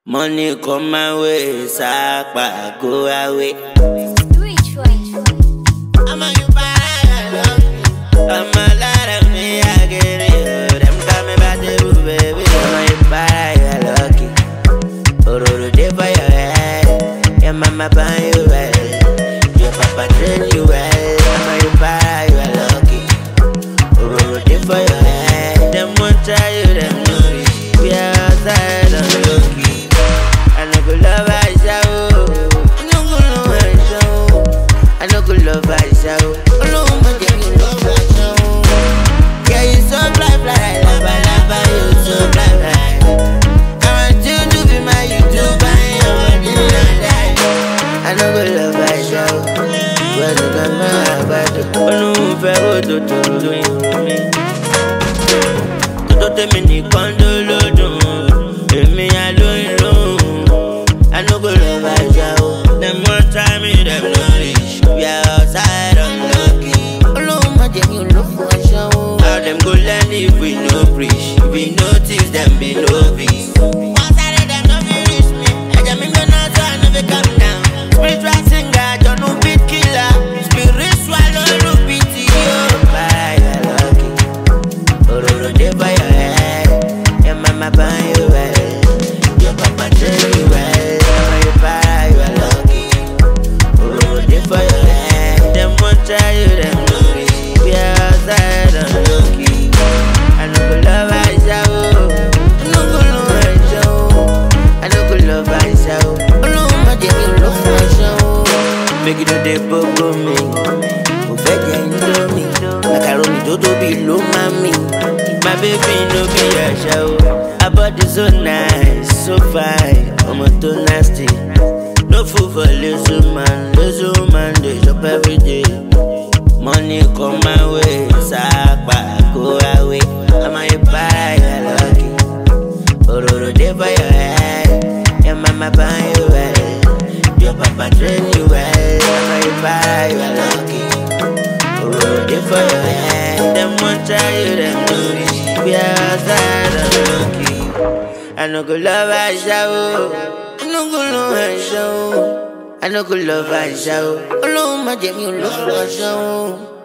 Money come my way, Sapa go away. Which one? I'm a you I'm a lot of me, I get it. Them coming back to baby. I'm a you lucky. Oh, the day for your head. Your mama buy you well. Your papa train you well. I'm a you lucky. Oh, the day for your head. Them won't try you, them no reach. We are outside on the low key. I no go love I show. I no go love I show. I no go love I show. Oh no, my dear, you love I show. Yeah, you so fly, fly, lava, lava, you so fly, fly. I want you to be my YouTuber, I want you to die. I no go love I show. Well, you got my bad. Oh no, fair to do me. To tell me ni kondo lodo. Me alone. I no go love I show. Them one time me, them no reach. We are outside unlucky. Oh my dear, you look for a show. How them go learn if we no preach? If we notice them be novice. Once I let them no be reach me. I just make no so I never come down. Spiritual singer, don't no beat killer. Spiritual no pity. Bye, I lucky. Oh, the day by your head. Your mama buy you well. Your papa tell you well. For your head, them won't try you, them no reach. We are outside on the low key. I no go love I show. I no go love I show. I no go love I show. Oh no, my dear, you love my show. Make it a day for me. Who fed ya into me? Macaroni toto below mommy. My baby no be a show. Her body so nice, so fine. I'm a too nasty. No food for lazy man, they shop every day. Money come my way, Sapa go away. I'm a buy, lucky. Oh, the day for your head. Your mama buy you well. Your papa train you well. I'm a buy, lucky. Oh, the day for your head. Them won't try you, them no reach. We are outside on the lucky. I no go love I show. I no go love I show. I no go love I show. Oh no, my dear, you love I show.